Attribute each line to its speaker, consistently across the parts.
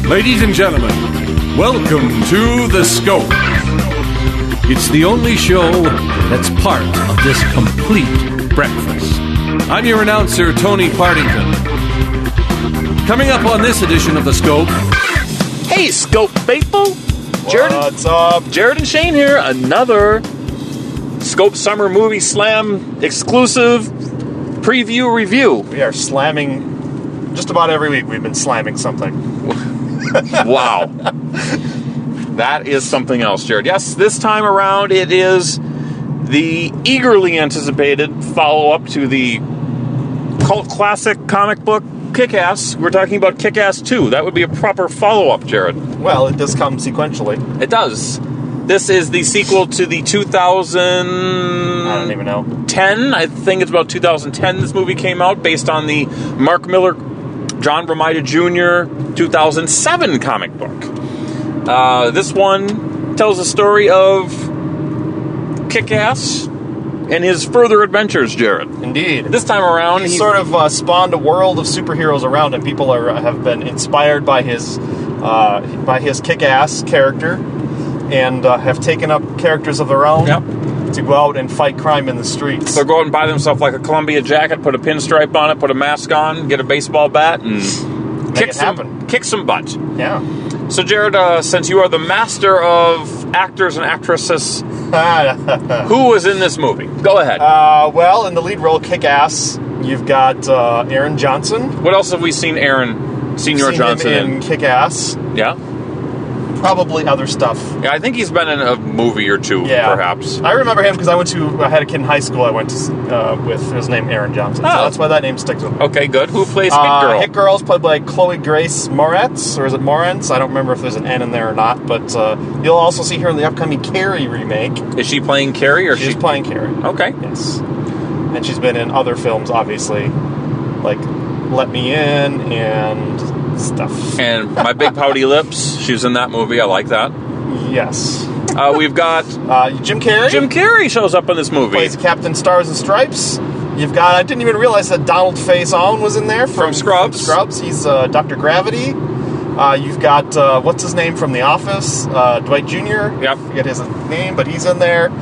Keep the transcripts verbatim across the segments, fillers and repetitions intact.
Speaker 1: Ladies and gentlemen, welcome to The Scope. It's the only show that's part of this complete breakfast. I'm your announcer, Tony Partington. Coming up on this edition of The Scope...
Speaker 2: Hey, Scope faithful! Jared,
Speaker 3: What's up?
Speaker 2: Jared and Shane here. Another Scope Summer Movie Slam exclusive preview review.
Speaker 3: We are slamming just about every week. We've been slamming something.
Speaker 2: Wow. That is something else, Jared. Yes, this time around it is the eagerly anticipated follow-up to the cult classic comic book Kick-Ass. We're talking about Kick-Ass two. That would be a proper follow-up, Jared.
Speaker 3: Well, it does come sequentially.
Speaker 2: It does. This is the sequel to the two thousand...
Speaker 3: I don't even know.
Speaker 2: ten. I think it's about two thousand ten this movie came out, based on the Mark Miller, John Romita Junior two thousand seven comic book. Uh, this one tells the story of Kick-Ass and his further adventures, Jared.
Speaker 3: Indeed.
Speaker 2: This time around,
Speaker 3: he's
Speaker 2: he's
Speaker 3: sort of uh, spawned a world of superheroes around him. People are have been inspired by his uh, by his Kick-Ass character and uh, have taken up characters of their own
Speaker 2: Yep.
Speaker 3: to go out and fight crime in the streets.
Speaker 2: They'll go out and buy themselves like a Columbia jacket, put a pinstripe on it, put a mask on, get a baseball bat, and kick
Speaker 3: it
Speaker 2: some,
Speaker 3: happen.
Speaker 2: kick some butt.
Speaker 3: Yeah.
Speaker 2: So, Jared, uh, since you are the master of actors and actresses, who was in this movie? Go ahead.
Speaker 3: Uh, well, in the lead role, Kick-Ass, you've got uh, Aaron Johnson.
Speaker 2: What else have we seen Aaron Senior
Speaker 3: Seen
Speaker 2: Johnson
Speaker 3: him in?
Speaker 2: in?
Speaker 3: Kick-Ass.
Speaker 2: Yeah?
Speaker 3: Probably other stuff.
Speaker 2: Yeah, I think he's been in a movie or two,
Speaker 3: Yeah.
Speaker 2: perhaps.
Speaker 3: I remember him because I went to, I had a kid in high school I went to uh, with, his name Aaron Johnson. So
Speaker 2: Oh.
Speaker 3: that's why that name sticks with me.
Speaker 2: Okay, good. Who plays Hit
Speaker 3: Uh,
Speaker 2: Girl?
Speaker 3: Hit Girl's played by Chloe Grace Moretz, or is it Moretz? I don't remember if there's an N in there or not, but uh, you'll also see her in the upcoming Carrie remake.
Speaker 2: Is she playing Carrie, or
Speaker 3: She's
Speaker 2: she?
Speaker 3: playing Carrie.
Speaker 2: Okay.
Speaker 3: Yes. And she's been in other films, obviously, like Let Me In and stuff.
Speaker 2: And My Big Pouty Lips. She was in that movie. I like that.
Speaker 3: Yes.
Speaker 2: Uh, we've got
Speaker 3: Uh, Jim Carrey.
Speaker 2: Jim Carrey shows up in this movie.
Speaker 3: plays Captain Stars and Stripes. You've got, I didn't even realize that Donald Faison was in there from,
Speaker 2: From Scrubs.
Speaker 3: From Scrubs. He's uh, Doctor Gravity. Uh, you've got, uh, what's his name from The Office? Uh, Dwight Junior
Speaker 2: Yep.
Speaker 3: I forget his name, but he's in there.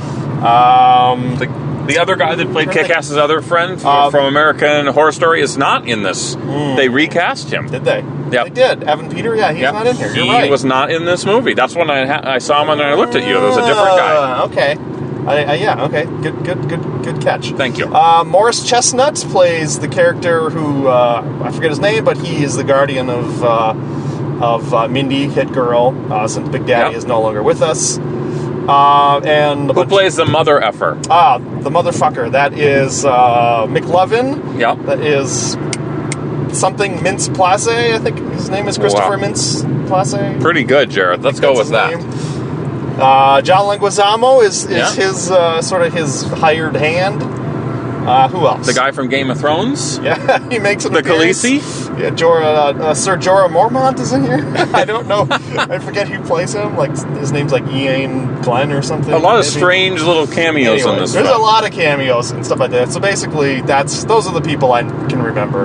Speaker 3: Um,
Speaker 2: The, the other guy that played
Speaker 3: I think-
Speaker 2: Kick-Ass's other friend from,
Speaker 3: Uh,
Speaker 2: from American Horror Story is not in this. They recast him.
Speaker 3: did they?
Speaker 2: Yep.
Speaker 3: They did. Evan Peter? Yeah, he's
Speaker 2: Yep.
Speaker 3: not in here. You're
Speaker 2: he
Speaker 3: right.
Speaker 2: was not in this movie. That's when I ha- I saw him and I looked at you. There was a different guy.
Speaker 3: Uh, okay. I, I, yeah, okay. Good, good, good, good catch.
Speaker 2: Thank you.
Speaker 3: Uh, Morris Chestnut plays the character who, uh, I forget his name, but he is the guardian of uh, of uh, Mindy, Hit Girl, uh, since Big Daddy
Speaker 2: Yep.
Speaker 3: is no longer with us. Uh, and
Speaker 2: Who plays the mother effer?
Speaker 3: Ah, the motherfucker. That is uh, McLovin.
Speaker 2: Yep.
Speaker 3: That is something Mintz Place. I think his name is Christopher
Speaker 2: Wow.
Speaker 3: Mintz Place.
Speaker 2: Pretty good, Jared. Let's go with
Speaker 3: That's
Speaker 2: that.
Speaker 3: his name. Uh, John Leguizamo is, is
Speaker 2: Yeah.
Speaker 3: his uh, sort of his hired hand. Uh, who else?
Speaker 2: The guy from Game of Thrones?
Speaker 3: Yeah, he makes an
Speaker 2: The
Speaker 3: appearance.
Speaker 2: Khaleesi?
Speaker 3: Yeah, Jorah, uh, uh, Sir Jorah Mormont is in here. I don't know. I forget who plays him. Like his name's like Ian Glenn or something.
Speaker 2: A lot of
Speaker 3: maybe.
Speaker 2: strange little cameos
Speaker 3: Anyway,
Speaker 2: in this
Speaker 3: there's
Speaker 2: film.
Speaker 3: a lot of cameos and stuff like that. So basically, that's those are the people I can remember.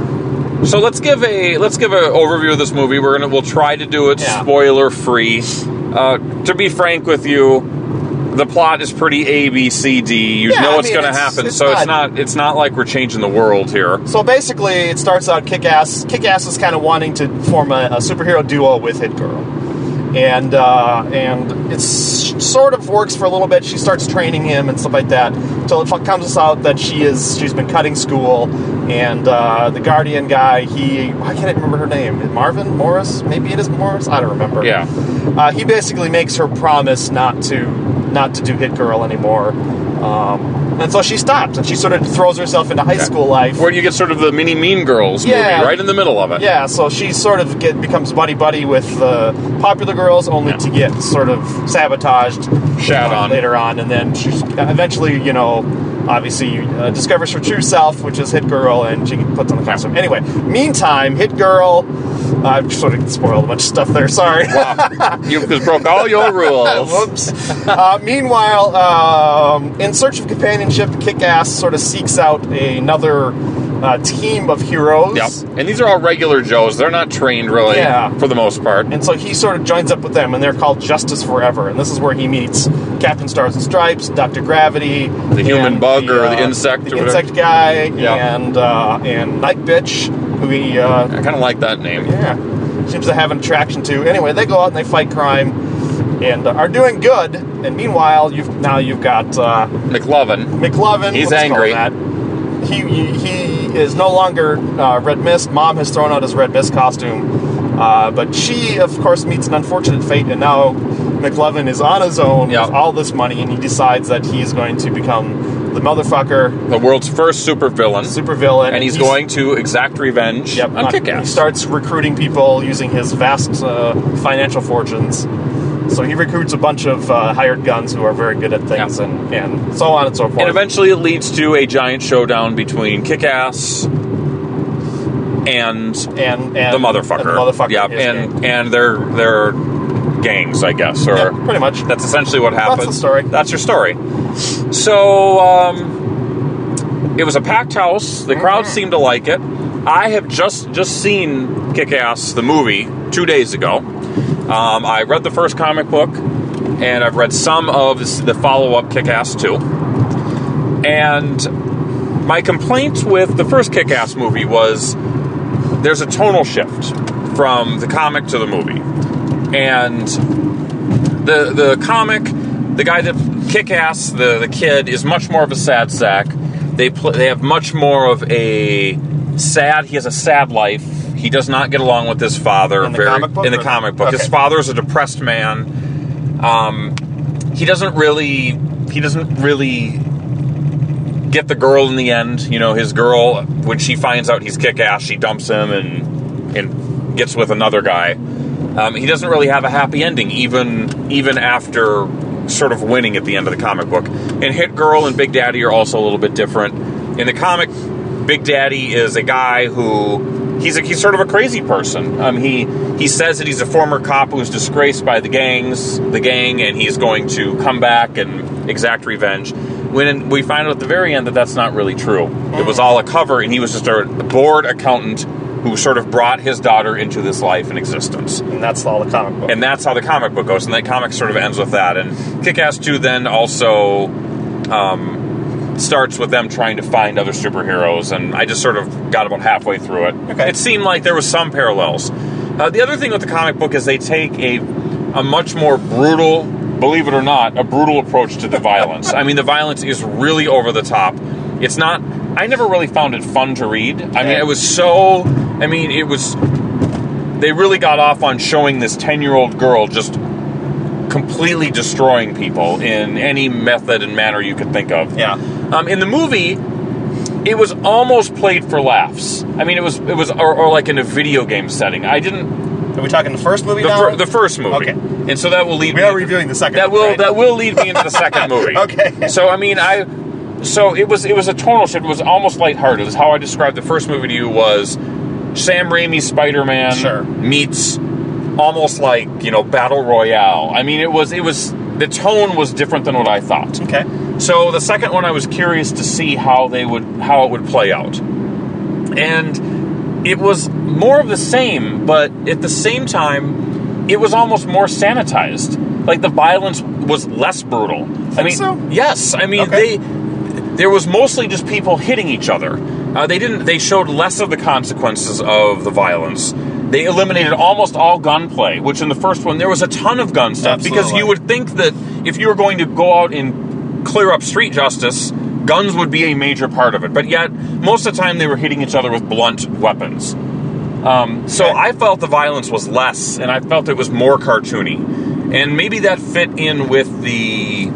Speaker 2: So let's give a let's give an overview of this movie. We're gonna we'll try to do it
Speaker 3: Yeah.
Speaker 2: spoiler free. Uh, to be frank with you, the plot is pretty A B C D. You
Speaker 3: Yeah,
Speaker 2: know
Speaker 3: I
Speaker 2: what's
Speaker 3: mean,
Speaker 2: going to
Speaker 3: it's-
Speaker 2: happen,
Speaker 3: it's
Speaker 2: so it's
Speaker 3: not-
Speaker 2: not it's not like we're changing the world here.
Speaker 3: So basically, it starts out Kick-Ass. Kick-Ass is kind of wanting to form a, a superhero duo with Hit Girl, and uh, and it sort of works for a little bit. She starts training him and stuff like that until it comes out that she is she's been cutting school, and uh, the Guardian guy he I can't remember her name. Marvin Morris? Maybe it is Morris. I don't remember.
Speaker 2: Yeah.
Speaker 3: Uh, he basically makes her promise not to not to do Hit Girl anymore. Um, and so she stops, and she sort of throws herself into high school life.
Speaker 2: Where you get sort of the mini Mean Girls
Speaker 3: Yeah.
Speaker 2: movie, right in the middle of it.
Speaker 3: Yeah, so she sort of get, becomes buddy-buddy with the popular girls, only
Speaker 2: Yeah.
Speaker 3: to get sort of sabotaged
Speaker 2: Shat
Speaker 3: uh,
Speaker 2: on.
Speaker 3: later on. And then she eventually, you know, obviously uh, discovers her true self, which is Hit Girl, and she puts on the costume. Anyway, meantime, Hit Girl... Uh, I've sort of spoiled a bunch of stuff there, sorry.
Speaker 2: Wow. You just broke all your rules.
Speaker 3: Whoops. Uh, meanwhile, um, in search of companionship, Kick-Ass sort of seeks out another uh, team of heroes.
Speaker 2: Yep. And these are all regular Joes. They're not trained, really,
Speaker 3: Yeah.
Speaker 2: for the most part.
Speaker 3: And so he sort of joins up with them, and they're called Justice Forever. And this is where he meets Captain Stars and Stripes, Doctor Gravity,
Speaker 2: The human
Speaker 3: and
Speaker 2: bug or the
Speaker 3: uh,
Speaker 2: insect
Speaker 3: the
Speaker 2: or whatever.
Speaker 3: insect guy,
Speaker 2: Yeah.
Speaker 3: and uh, and Night Bitch, who he uh,
Speaker 2: I kind of like that name.
Speaker 3: yeah seems to have an attraction to. Anyway, they go out and they fight crime, and uh, are doing good. And meanwhile, you've now you've got uh,
Speaker 2: McLovin.
Speaker 3: McLovin.
Speaker 2: He's
Speaker 3: let's call
Speaker 2: angry.
Speaker 3: him that. He, he he is no longer uh, Red Mist. Mom has thrown out his Red Mist costume, uh, but she, of course, meets an unfortunate fate, and now McLovin is on his own
Speaker 2: Yep.
Speaker 3: with all this money, and he decides that he's going to become the motherfucker,
Speaker 2: The world's first supervillain.
Speaker 3: supervillain,
Speaker 2: And he's going to exact revenge
Speaker 3: Yep,
Speaker 2: on
Speaker 3: He
Speaker 2: Kick-Ass.
Speaker 3: starts recruiting people using his vast uh, financial fortunes. So he recruits a bunch of uh, hired guns who are very good at things,
Speaker 2: Yep.
Speaker 3: and, and so on and so forth.
Speaker 2: And eventually it leads to a giant showdown between Kick-Ass and
Speaker 3: and, and
Speaker 2: the motherfucker.
Speaker 3: and the motherfucker.
Speaker 2: Yeah,
Speaker 3: his
Speaker 2: and
Speaker 3: gang.
Speaker 2: and their their gangs, I guess, or
Speaker 3: Yeah, pretty much.
Speaker 2: that's essentially what happened.
Speaker 3: the story.
Speaker 2: That's your story. So um, it was a packed house. The crowd seemed to like it. I have just just seen Kick-Ass the movie two days ago. Um, I read the first comic book, and I've read some of the follow-up Kick-Ass two. And my complaint with the first Kick-Ass movie was there's a tonal shift from the comic to the movie. And the the comic, the guy that Kick-Ass, the, the kid, is much more of a sad sack. They pl- they have much more of a sad, he has a sad life. He does not get along with his father.
Speaker 3: In the
Speaker 2: very,
Speaker 3: comic book,
Speaker 2: In the
Speaker 3: or-
Speaker 2: comic book.
Speaker 3: okay.
Speaker 2: His father is a depressed man. Um, he doesn't really, he doesn't really get the girl in the end. You know, his girl, when she finds out he's Kick-Ass, she dumps him and and gets with another guy. Um, he doesn't really have a happy ending, even even after sort of winning at the end of the comic book. And Hit Girl and Big Daddy are also a little bit different. In the comic, Big Daddy is a guy who he's a, he's sort of a crazy person. Um, he he says that he's a former cop who's disgraced by the gangs, the gang, and he's going to come back and exact revenge. When we find out at the very end that that's not really true. It was all a cover, and he was just a bored accountant who sort of brought his daughter into this life and existence.
Speaker 3: And that's all the comic book.
Speaker 2: And that's how the comic book goes, and that comic sort of ends with that. And Kick-Ass two then also um, starts with them trying to find other superheroes, and I just sort of got about halfway through it.
Speaker 3: Okay.
Speaker 2: It seemed like there was some parallels. Uh, the other thing with the comic book is they take a, a much more brutal, believe it or not, a brutal approach to the violence. I mean, the violence is really over the top. It's not... I never really found it fun to read. I mean, it was so... I mean, it was... They really got off on showing this ten-year-old girl just completely destroying people in any method and manner you could think of.
Speaker 3: Yeah.
Speaker 2: Um, in the movie, it was almost played for laughs. I mean, it was... it was or, or like in a video game setting. I didn't...
Speaker 3: Are we talking the first movie
Speaker 2: The,
Speaker 3: now?
Speaker 2: fir- the first movie.
Speaker 3: Okay.
Speaker 2: And so that will lead
Speaker 3: We
Speaker 2: me...
Speaker 3: are reviewing the second
Speaker 2: That
Speaker 3: movie,
Speaker 2: will
Speaker 3: right?
Speaker 2: that will lead me into the second movie.
Speaker 3: Okay.
Speaker 2: So I mean I so it was it was a tonal shift. It was almost lighthearted. How I described the first movie to you was Sam Raimi's Spider-Man
Speaker 3: Sure.
Speaker 2: meets almost like, you know, Battle Royale. I mean it was it was the tone was different than what I thought.
Speaker 3: Okay.
Speaker 2: So the second one I was curious to see how they would how it would play out. And it was more of the same, but at the same time it was almost more sanitized. Like the violence was less brutal. I mean,
Speaker 3: so?
Speaker 2: yes. I mean,
Speaker 3: Okay.
Speaker 2: they there was mostly just people hitting each other. Uh, they didn't. They showed less of the consequences of the violence. They eliminated almost all gunplay, which in the first one there was a ton of gun stuff. Because
Speaker 3: Absolutely.
Speaker 2: you would think that if you were going to go out and clear up street justice, guns would be a major part of it. But yet, most of the time they were hitting each other with blunt weapons. Um, so
Speaker 3: Okay.
Speaker 2: I felt the violence was less, and I felt it was more cartoony. And maybe that fit in with the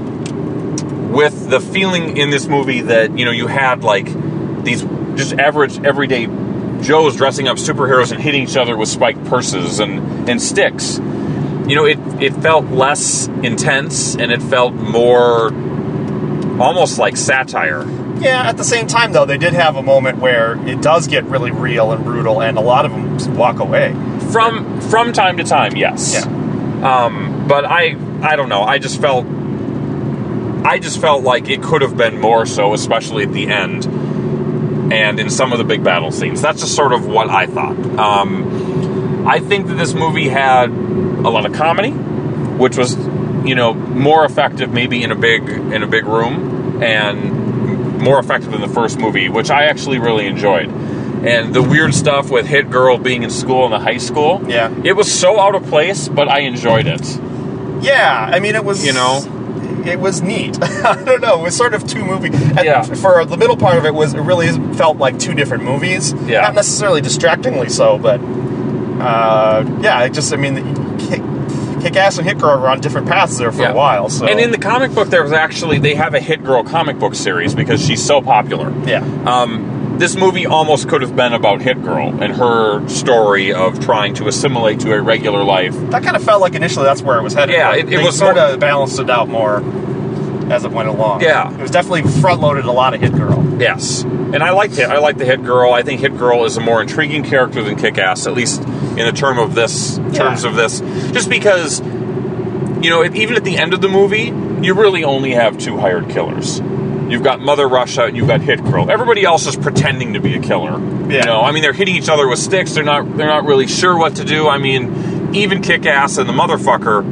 Speaker 2: with the feeling in this movie that, you know, you had like these just average everyday Joes dressing up superheroes and hitting each other with spiked purses and, and sticks. You know, it, it felt less intense, and it felt more almost like satire.
Speaker 3: Yeah, at the same time, though, they did have a moment where it does get really real and brutal, and a lot of them just walk away.
Speaker 2: From from time to time, yes.
Speaker 3: Yeah.
Speaker 2: Um, but I I don't know. I just felt I just felt like it could have been more so, especially at the end. and in some of the big battle scenes. That's just sort of what I thought. Um, I think that this movie had a lot of comedy, which was, you know, more effective maybe in a big in a big room, and more effective than the first movie, which I actually really enjoyed. And the weird stuff with Hit Girl being in school in the high school,
Speaker 3: yeah,
Speaker 2: it was so out of place, but I enjoyed it.
Speaker 3: Yeah, I mean, it was,
Speaker 2: you know,
Speaker 3: it was neat. I don't know, it was sort of two movies. And
Speaker 2: yeah.
Speaker 3: For the middle part of it, was it really felt like two different movies.
Speaker 2: Yeah.
Speaker 3: Not necessarily distractingly so, but uh, yeah, it just, I mean, Kick, Kick-Ass and Hit Girl were on different paths there for
Speaker 2: yeah.
Speaker 3: a while. So.
Speaker 2: And in the comic book, there was actually, they have a Hit Girl comic book series because she's so popular.
Speaker 3: Yeah.
Speaker 2: Um, this movie almost could have been about Hit Girl and her story of trying to assimilate to a regular life.
Speaker 3: That kind of felt like initially that's where it was headed.
Speaker 2: Yeah, it, it
Speaker 3: they
Speaker 2: was
Speaker 3: sort
Speaker 2: more,
Speaker 3: of balanced it out more as it went along.
Speaker 2: Yeah.
Speaker 3: It was definitely front-loaded a lot of Hit Girl.
Speaker 2: Yes. And I liked it. I like the Hit Girl. I think Hit Girl is a more intriguing character than Kick-Ass, at least in the term of this, terms
Speaker 3: yeah.
Speaker 2: of this. Just because, you know, even at the end of the movie, you really only have two hired killers. You've got Mother Russia and you've got Hit Girl. Everybody else is pretending to be a killer.
Speaker 3: Yeah.
Speaker 2: You know, I mean, they're hitting each other with sticks. They're not. They're not really sure what to do. I mean, even Kick-Ass and the motherfucker.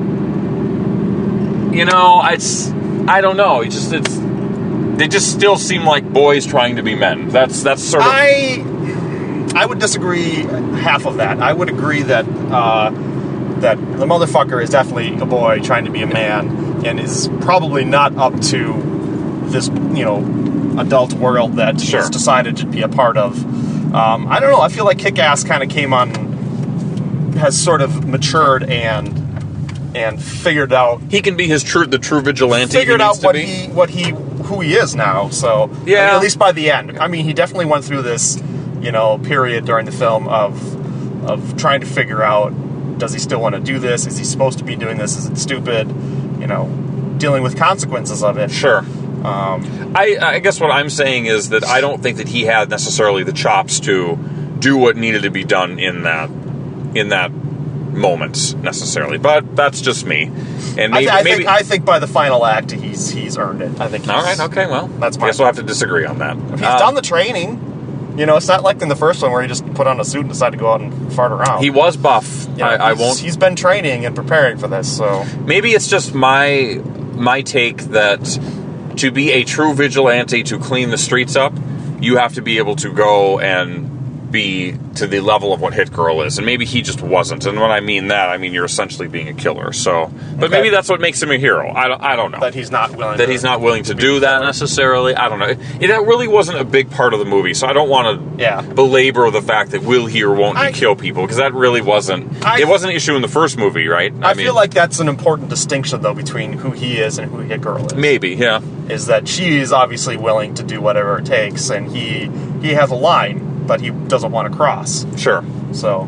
Speaker 2: You know, it's. I don't know. It's just. It's. They just still seem like boys trying to be men. That's that's sort of.
Speaker 3: I. I would disagree half of that. I would agree that uh, that the motherfucker is definitely a boy trying to be a man and is probably not up to this, you know, adult world that
Speaker 2: sure.
Speaker 3: he's decided to be a part of. Um, I don't know. I feel like Kick-Ass kind of came on, has sort of matured and and figured out.
Speaker 2: He can be his true, the true vigilante.
Speaker 3: Figured
Speaker 2: he
Speaker 3: out what
Speaker 2: be.
Speaker 3: he, what he, who he is now. So
Speaker 2: yeah,
Speaker 3: I mean, at least by the end. I mean, he definitely went through this, you know, period during the film of of trying to figure out, does he still want to do this? Is he supposed to be doing this? Is it stupid? You know, dealing with consequences of it.
Speaker 2: Sure.
Speaker 3: Um,
Speaker 2: I, I guess what I'm saying is that I don't think that he had necessarily the chops to do what needed to be done in that in that moment necessarily, but that's just me. And maybe
Speaker 3: I, th- I
Speaker 2: maybe
Speaker 3: think I think by the final act he's he's earned it. I think. He's,
Speaker 2: all right. Okay. Well,
Speaker 3: that's my.
Speaker 2: I guess we'll have to disagree on that.
Speaker 3: He's
Speaker 2: uh,
Speaker 3: done the training. You know, it's not like in the first one where he just put on a suit and decided to go out and fart around.
Speaker 2: He was buff.
Speaker 3: You know,
Speaker 2: I, I won't.
Speaker 3: He's been training and preparing for this, so
Speaker 2: maybe it's just my my take that. To be a true vigilante, to clean the streets up, you have to be able to go and be to the level of what Hit Girl is. And maybe he just wasn't. And when I mean that, I mean you're essentially being a killer. So, but
Speaker 3: okay.
Speaker 2: maybe that's what makes him a hero. I don't, I don't know.
Speaker 3: That he's not willing
Speaker 2: That
Speaker 3: to
Speaker 2: he's not willing to do that necessarily. I don't know. It, it, that really wasn't a big part of the movie. So I don't want to
Speaker 3: yeah.
Speaker 2: belabor the fact that will he or won't he
Speaker 3: I,
Speaker 2: kill people. Because that really wasn't...
Speaker 3: I,
Speaker 2: it wasn't an issue in the first movie, right?
Speaker 3: I,
Speaker 2: I
Speaker 3: feel
Speaker 2: mean,
Speaker 3: like that's an important distinction, though, between who he is and who Hit Girl is.
Speaker 2: Maybe, yeah.
Speaker 3: Is that she is obviously willing to do whatever it takes, and he he has a line, but he doesn't want to cross.
Speaker 2: Sure.
Speaker 3: So.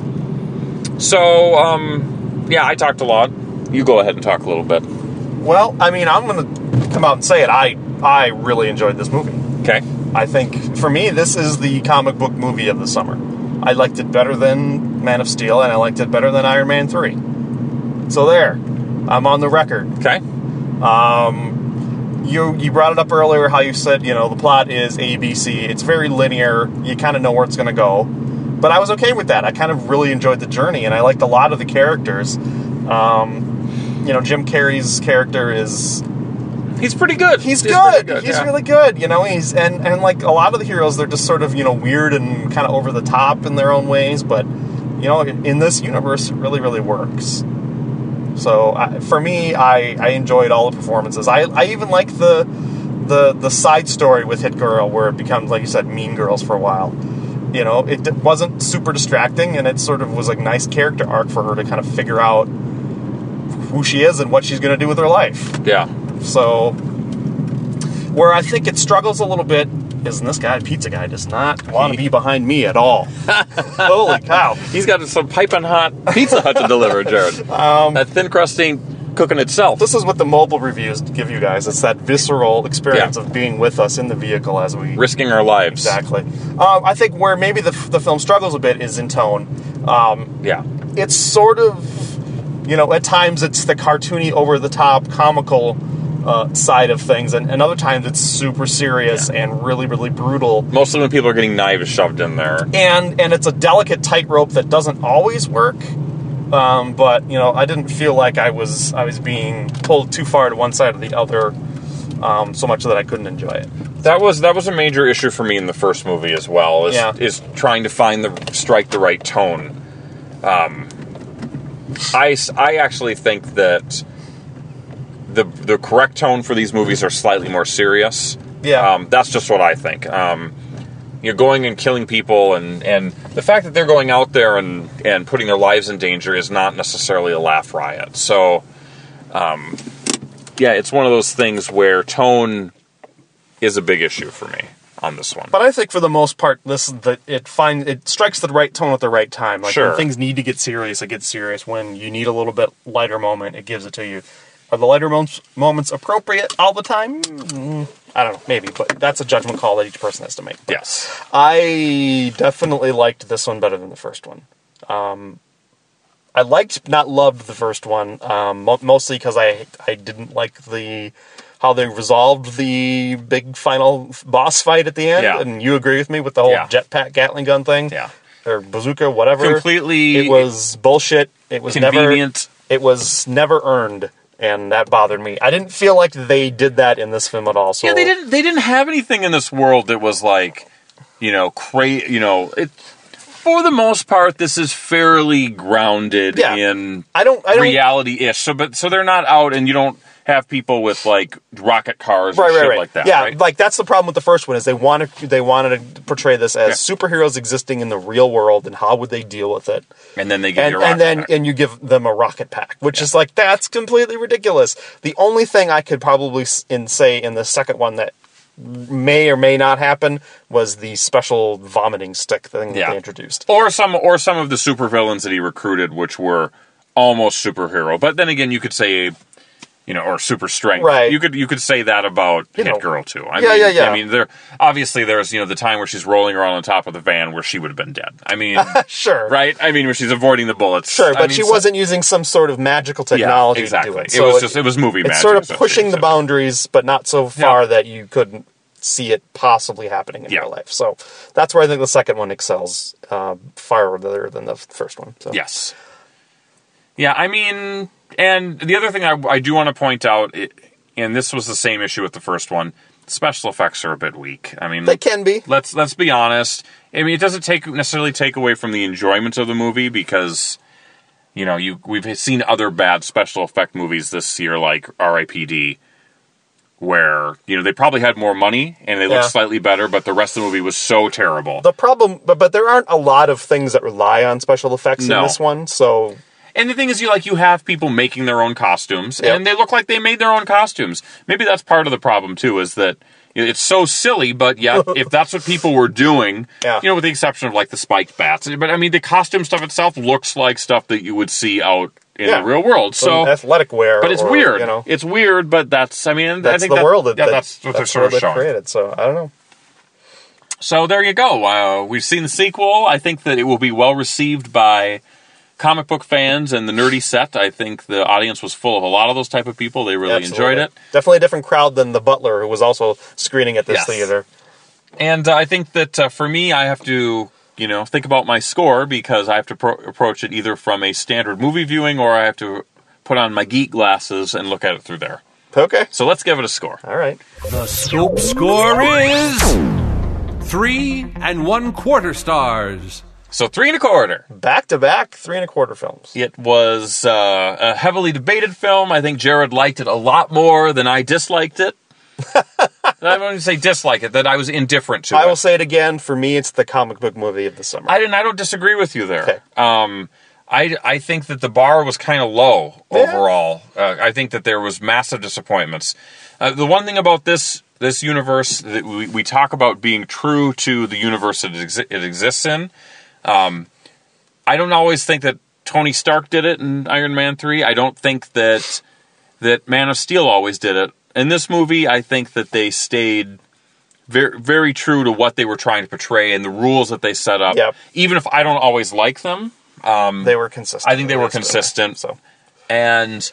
Speaker 2: So, um, yeah, I talked a lot. You go ahead and talk a little bit.
Speaker 3: Well, I mean, I'm going to come out and say it. I I really enjoyed this movie.
Speaker 2: Okay.
Speaker 3: I think, for me, this is the comic book movie of the summer. I liked it better than Man of Steel, and I liked it better than Iron Man three. So there. I'm on the record.
Speaker 2: Okay.
Speaker 3: Um, you you brought it up earlier how you said, you know, the plot is A B C. It's very linear. You kind of know where it's going to go. But I was okay with that. I kind of really enjoyed the journey, and I liked a lot of the characters. Um, you know, Jim Carrey's character is...
Speaker 2: He's pretty good.
Speaker 3: He's,
Speaker 2: he's
Speaker 3: good.
Speaker 2: good.
Speaker 3: He's
Speaker 2: yeah.
Speaker 3: really good. You know, he's and, and like a lot of the heroes, they're just sort of, you know, weird and kind of over the top in their own ways. But, you know, in this universe, it really, really works. So I, for me, I, I enjoyed all the performances. I I even like the the the side story with Hit Girl where it becomes, like you said, Mean Girls for a while. You know, it wasn't super distracting, and it sort of was a nice character arc for her to kind of figure out who she is and what she's going to do with her life.
Speaker 2: Yeah.
Speaker 3: So, where I think it struggles a little bit is this guy, Pizza Guy, does not want to be behind me at all. Holy cow.
Speaker 2: He's got some piping hot Pizza Hut to deliver, Jared.
Speaker 3: Um,
Speaker 2: that thin crust ain't cooking itself.
Speaker 3: This is what the mobile reviews give you guys. It's that visceral experience
Speaker 2: yeah.
Speaker 3: of being with us in the vehicle as we...
Speaker 2: risking our lives.
Speaker 3: Exactly. Um, I think where maybe the, the film struggles a bit is in tone. Um,
Speaker 2: yeah.
Speaker 3: It's sort of, you know, at times it's the cartoony, over-the-top, comical uh, side of things, and, and other times it's super serious yeah. and really, really brutal.
Speaker 2: Mostly when people are getting knives shoved in there.
Speaker 3: And and it's a delicate tightrope that doesn't always work. Um, but you know, I didn't feel like I was I was being pulled too far to one side or the other, um, so much that I couldn't enjoy it.
Speaker 2: That was that was a major issue for me in the first movie as well. Is
Speaker 3: yeah.
Speaker 2: is trying to find the strike the right tone. Um, I I actually think that the the correct tone for these movies are slightly more serious.
Speaker 3: Yeah,
Speaker 2: um, that's just what I think. Um, You're going and killing people, and, and the fact that they're going out there and, and putting their lives in danger is not necessarily a laugh riot. So, um, yeah, it's one of those things where tone is a big issue for me on this one.
Speaker 3: But I think for the most part, this the, it find it strikes the right tone at the right time. Like
Speaker 2: sure.
Speaker 3: when things need to get serious, it gets serious. When you need a little bit lighter moment, it gives it to you. Are the lighter moments, moments appropriate all the time? Mm, I don't know, maybe, but that's a judgment call that each person has to make. But
Speaker 2: yes.
Speaker 3: I definitely liked this one better than the first one. Um, I liked, not loved the first one, um, mo- mostly because I I didn't like the how they resolved the big final boss fight at the end.
Speaker 2: Yeah.
Speaker 3: And you agree with me with the whole
Speaker 2: yeah.
Speaker 3: jetpack Gatling gun thing?
Speaker 2: Yeah.
Speaker 3: Or bazooka, whatever.
Speaker 2: Completely.
Speaker 3: It was bullshit. It was
Speaker 2: convenient.
Speaker 3: never. It was never earned. And that bothered me. I didn't feel like they did that in this film at all. So
Speaker 2: yeah, they didn't. They didn't have anything in this world that was like, you know, cra- You know, it. For the most part, this is fairly grounded
Speaker 3: yeah.
Speaker 2: in
Speaker 3: I don't, I don't,
Speaker 2: reality-ish. So, but so they're not out, and you don't have people with like rocket cars
Speaker 3: right,
Speaker 2: and
Speaker 3: right,
Speaker 2: shit
Speaker 3: right.
Speaker 2: like that.
Speaker 3: Yeah,
Speaker 2: right?
Speaker 3: like that's the problem with the first one is they wanted they wanted to portray this as yeah. superheroes existing in the real world, and how would they deal with it?
Speaker 2: And then they give
Speaker 3: and,
Speaker 2: you a rocket
Speaker 3: and then
Speaker 2: pack.
Speaker 3: and you give them a rocket pack, which
Speaker 2: yeah.
Speaker 3: is like that's completely ridiculous. The only thing I could probably in say in the second one that may or may not happen was the special vomiting stick thing
Speaker 2: yeah.
Speaker 3: that they introduced,
Speaker 2: or some or some of the supervillains that he recruited, which were almost superhero. But then again, you could say. You know, or super strength.
Speaker 3: Right.
Speaker 2: You could you could say that about
Speaker 3: you
Speaker 2: Hit
Speaker 3: know,
Speaker 2: Girl too. I
Speaker 3: yeah,
Speaker 2: mean,
Speaker 3: yeah, yeah.
Speaker 2: I mean, there obviously there's you know the time where she's rolling around on top of the van where she would have been dead. I mean,
Speaker 3: sure,
Speaker 2: right? I mean, where she's avoiding the bullets.
Speaker 3: Sure, but
Speaker 2: I mean,
Speaker 3: she
Speaker 2: so,
Speaker 3: wasn't using some sort of magical technology
Speaker 2: yeah, exactly.
Speaker 3: to do it.
Speaker 2: It
Speaker 3: So
Speaker 2: was just it was movie
Speaker 3: it's
Speaker 2: magic.
Speaker 3: It's sort of pushing the
Speaker 2: so.
Speaker 3: boundaries, but not so far
Speaker 2: yeah.
Speaker 3: that you couldn't see it possibly happening in
Speaker 2: yeah.
Speaker 3: real life. So that's where I think the second one excels uh, farther than the first one. So.
Speaker 2: Yes. Yeah, I mean. And the other thing I, I do want to point out, it, and this was the same issue with the first one, special effects are a bit weak. I mean,
Speaker 3: they can be.
Speaker 2: Let's let's be honest. I mean, it doesn't take necessarily take away from the enjoyment of the movie because, you know, you we've seen other bad special effect movies this year, like R I P D, where you know they probably had more money and they looked
Speaker 3: yeah.
Speaker 2: slightly better, but the rest of the movie was so terrible.
Speaker 3: The problem, but but there aren't a lot of things that rely on special effects
Speaker 2: no.
Speaker 3: in this one, so.
Speaker 2: And the thing is, you like you have people making their own costumes,
Speaker 3: yep.
Speaker 2: and they look like they made their own costumes. Maybe that's part of the problem too, is that it's so silly. But yeah, if that's what people were doing,
Speaker 3: yeah.
Speaker 2: you know, with the exception of like the spiked bats, but I mean, the costume stuff itself looks like stuff that you would see out in
Speaker 3: yeah.
Speaker 2: the real world. So
Speaker 3: athletic wear,
Speaker 2: but it's
Speaker 3: or,
Speaker 2: weird.
Speaker 3: You know,
Speaker 2: it's weird, but that's I mean,
Speaker 3: that's
Speaker 2: I think
Speaker 3: the
Speaker 2: that,
Speaker 3: world. That,
Speaker 2: yeah,
Speaker 3: that,
Speaker 2: that's what
Speaker 3: that's
Speaker 2: they're sort of showing.
Speaker 3: Created. So I don't know.
Speaker 2: So there you go. Uh, we've seen the sequel. I think that it will be well received by comic book fans and the nerdy set. I think the audience was full of a lot of those type of people. They really
Speaker 3: Absolutely.
Speaker 2: enjoyed it.
Speaker 3: Definitely a different crowd than the Butler, who was also screening at this
Speaker 2: yes.
Speaker 3: theater.
Speaker 2: And uh, I think that uh, for me, I have to, you know, think about my score because I have to pro- approach it either from a standard movie viewing or I have to put on my geek glasses and look at it through there.
Speaker 3: Okay.
Speaker 2: So let's give it a score.
Speaker 3: All right.
Speaker 1: The Scope score is three and one quarter stars.
Speaker 2: So three and a quarter.
Speaker 3: Back-to-back three and a quarter films.
Speaker 2: It was uh, a heavily debated film. I think Jared liked it a lot more than I disliked it. I won't say dislike it, that I was indifferent to
Speaker 3: I
Speaker 2: it.
Speaker 3: I will say it again. For me, it's the comic book movie of the summer.
Speaker 2: I didn't. I don't disagree with you there.
Speaker 3: Okay.
Speaker 2: Um, I, I think that the bar was kind of low
Speaker 3: yeah.
Speaker 2: overall. Uh, I think that there was massive disappointments. Uh, the one thing about this this universe that we, we talk about being true to the universe that it, exi- it exists in. Um, I don't always think that Tony Stark did it in Iron Man three. I don't think that that Man of Steel always did it. In this movie, I think that they stayed very, very true to what they were trying to portray and the rules that they set up.
Speaker 3: Yep.
Speaker 2: Even if I don't always like them, um,
Speaker 3: they were consistent.
Speaker 2: I think they were consistent.
Speaker 3: So,
Speaker 2: and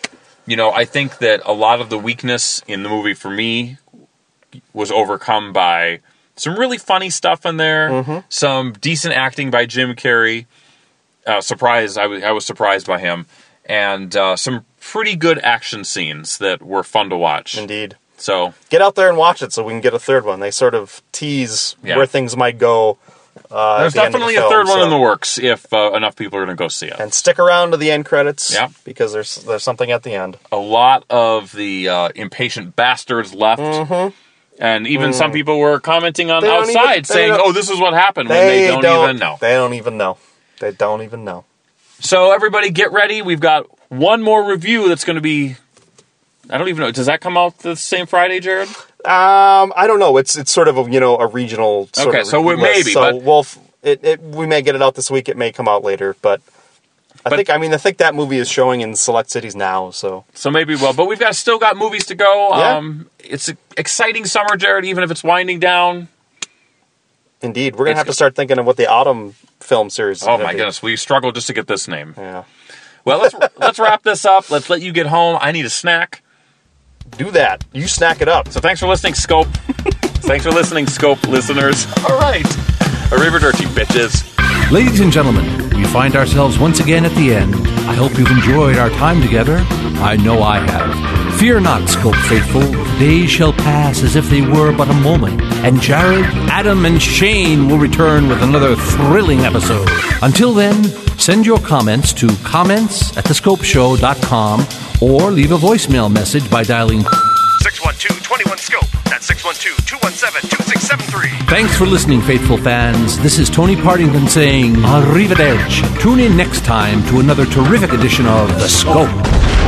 Speaker 2: you know, I think that a lot of the weakness in the movie for me was overcome by some really funny stuff in there,
Speaker 3: Mm-hmm.
Speaker 2: some decent acting by Jim Carrey. Uh, surprised, I was I was surprised by him, and uh, some pretty good action scenes that were fun to watch.
Speaker 3: Indeed.
Speaker 2: So
Speaker 3: Get out there and watch it so we can get a third one. They sort of tease
Speaker 2: Yeah.
Speaker 3: where things might go. Uh,
Speaker 2: there's
Speaker 3: at the end of the
Speaker 2: definitely a
Speaker 3: film,
Speaker 2: third one
Speaker 3: so-
Speaker 2: in the works if uh, enough people are going to go see it.
Speaker 3: And stick around to the end credits.
Speaker 2: Yeah.
Speaker 3: Because there's there's something at the end.
Speaker 2: A lot of the uh, impatient bastards left.
Speaker 3: Mm-hmm.
Speaker 2: And even some people were commenting on
Speaker 3: They don't
Speaker 2: outside
Speaker 3: even- they
Speaker 2: saying,
Speaker 3: don't-
Speaker 2: oh, this is what happened, when they don't, even know.
Speaker 3: They don't even know. They don't even know.
Speaker 2: So everybody get ready. We've got one more review that's going to be... I don't even know. Does that come out the same Friday, Jared?
Speaker 3: Um, I don't know. It's it's sort of a, you know, a regional sort
Speaker 2: Okay,
Speaker 3: of
Speaker 2: so we-
Speaker 3: list.
Speaker 2: maybe,
Speaker 3: So
Speaker 2: but-
Speaker 3: we'll, f- it, it, we may get it out this week. It may come out later. But I
Speaker 2: But-
Speaker 3: think, I mean, I think that movie is showing in select cities now. So
Speaker 2: So maybe well, but we've got still got movies to go.
Speaker 3: Yeah.
Speaker 2: Um, it's an exciting summer, Jared, even if it's winding down.
Speaker 3: indeed, we're going
Speaker 2: It's
Speaker 3: to have
Speaker 2: good.
Speaker 3: to start thinking of what the autumn film series is
Speaker 2: Oh
Speaker 3: gonna
Speaker 2: my
Speaker 3: be.
Speaker 2: goodness, we struggled just to get this name.
Speaker 3: Yeah.
Speaker 2: Well, let's let's wrap this up. Let's let you get home. I need a snack.
Speaker 3: Do that. You snack it up.
Speaker 2: So thanks for listening, Scope. Thanks for listening, Scope listeners. All right. Arrivederci, bitches.
Speaker 1: Ladies and gentlemen, we find ourselves once again at the end. I hope you've enjoyed our time together. I know I have. Fear not, Scope faithful. The days shall pass as if they were but a moment, and Jared, Adam, and Shane will return with another thrilling episode. Until then, send your comments to comments at the scope show dot com or leave a voicemail message by dialing
Speaker 4: six one two, two one, scope. That's six one two, two one seven, two six seven three.
Speaker 1: Thanks for listening, faithful fans. This is Tony Partington saying arrivederci. Tune in next time to another terrific edition of The Scope.